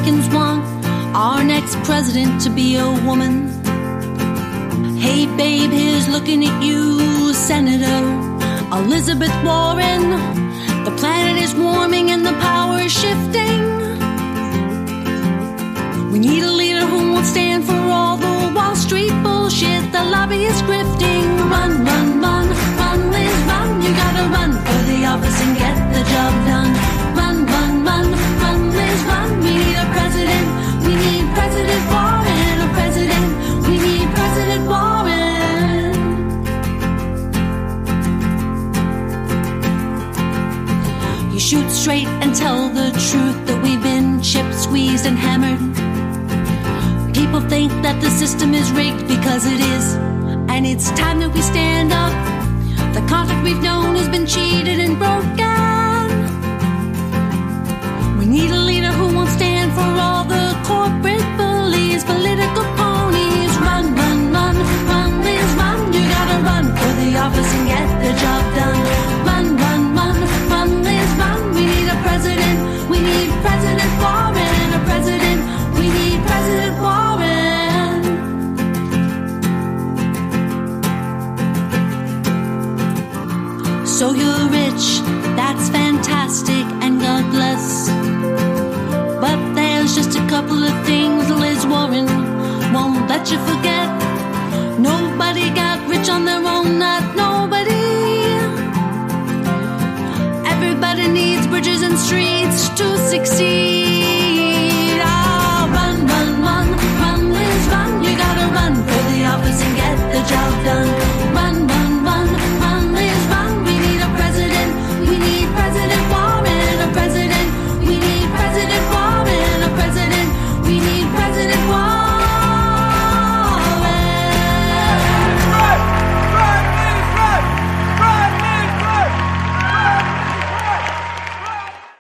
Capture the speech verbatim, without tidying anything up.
Americans want our next president to be a woman. Hey babe, here's looking at you, Senator Elizabeth Warren. The planet is warming and the power is shifting. We need a leader who won't stand for all the Wall Street bullshit the lobbyists grifting. Run, run, run, run, Liz, run. You gotta run for the office and get the job done. Run, run, run, run, Liz, run. We need a president. We need President Warren. A president. We need President Warren. You shoot straight and tell the truth that we've been chipped, squeezed, and hammered. People think that the system is rigged because it is, and it's time that we stand up. The contract we've known has been cheated and broken. We need a leader who won't stand for all the corporate bullies, political ponies. Run, run, run, run, Liz, run. You gotta run for the office and get the job done. Run, run, run, run, Liz, run. We need a president. We need President Warren. A president. We need President Warren. So you're rich, that's fantastic, and God bless. But there's just a couple of things Liz Warren won't let you forget. Nobody got rich on their own, not no